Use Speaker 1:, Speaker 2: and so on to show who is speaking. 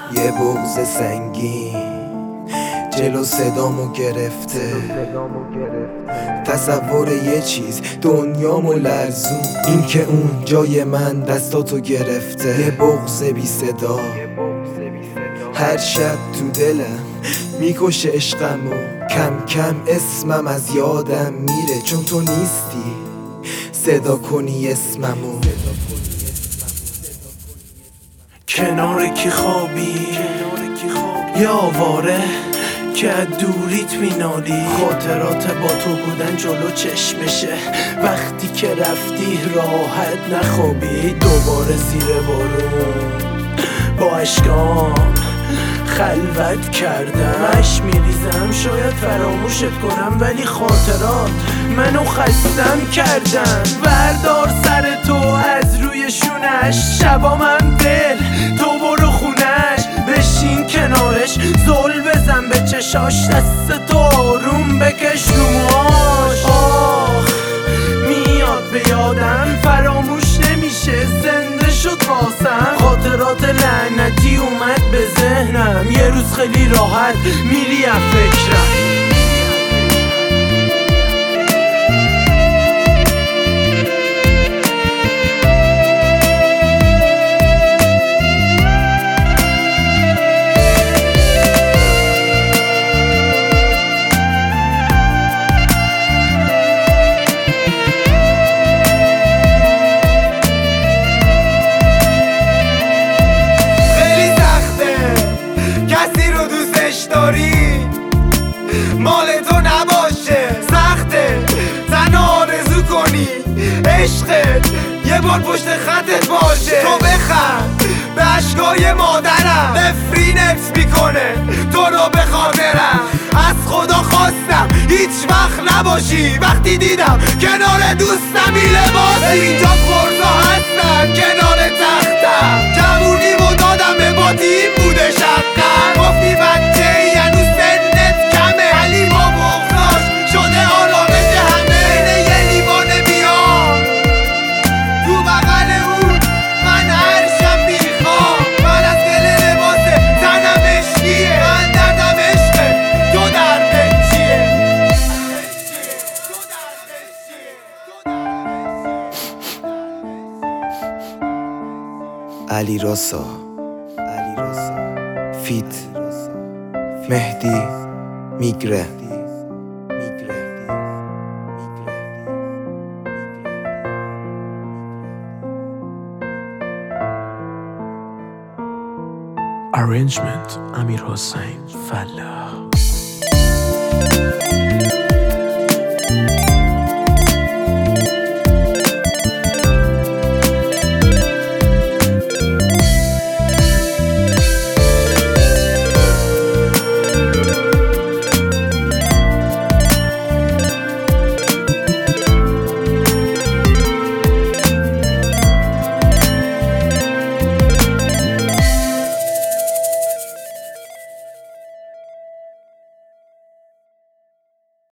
Speaker 1: یه بغض سنگین جلو صدامو گرفته، تصور یه چیز دنیامو لرزون، این که اون جای من دستاتو گرفته. یه بغض بی صدا هر شب تو دلم میکشه عشقمو، کم کم اسمم از یادم میره چون تو نیستی صدا کنی اسممو.
Speaker 2: کنار کی خوابی یا آواره که از دوریت مینالی، خاطرات با تو بودن جلو چشمشه، وقتی که رفتی راحت نخوابی. دوباره زیر بارون با اشکام خلوت کردم، مش میریزم شاید فراموشت کنم، ولی خاطرات منو خستم کردن. بردار سر تو از روی شونش، شبا من دل تو برو خونش، بشین کنارش زل بزن به چشاش، دست تو آروم بکش رو موهاش. آخ میاد به یادم فراموش نمیشه، زنده شد واسم خاطرات لعنتی اومد به ذهنم، یه روز خیلی راحت میری از فکرم.
Speaker 1: مال تو نباشه، سخته تنها آرزو کنی عشقت یه بار پشت خطت باشه. تو بخند به عشقای مادرم، نفرینت میکنه تو رو به خاطرم. از خدا خواستم هیچ وقت نباشی، وقتی دیدم کنار دوستم بی لباسی. اینجا خورزا هستن کنار تختم، جوونیمو دادم به بادی، این بوده شقم. گفتی بچه یعنی سنت کمه، علی با بغضاش شده آرامش همه. اینه یه لیوان بیام تو بغل اون، من هر شب میخوام، من از دل لباس تنم عشقیه، من دردم عشقه تو دردت چیه. علی راسا فیت مهدی میگره.
Speaker 2: Arrangement امیر حسین فلاح.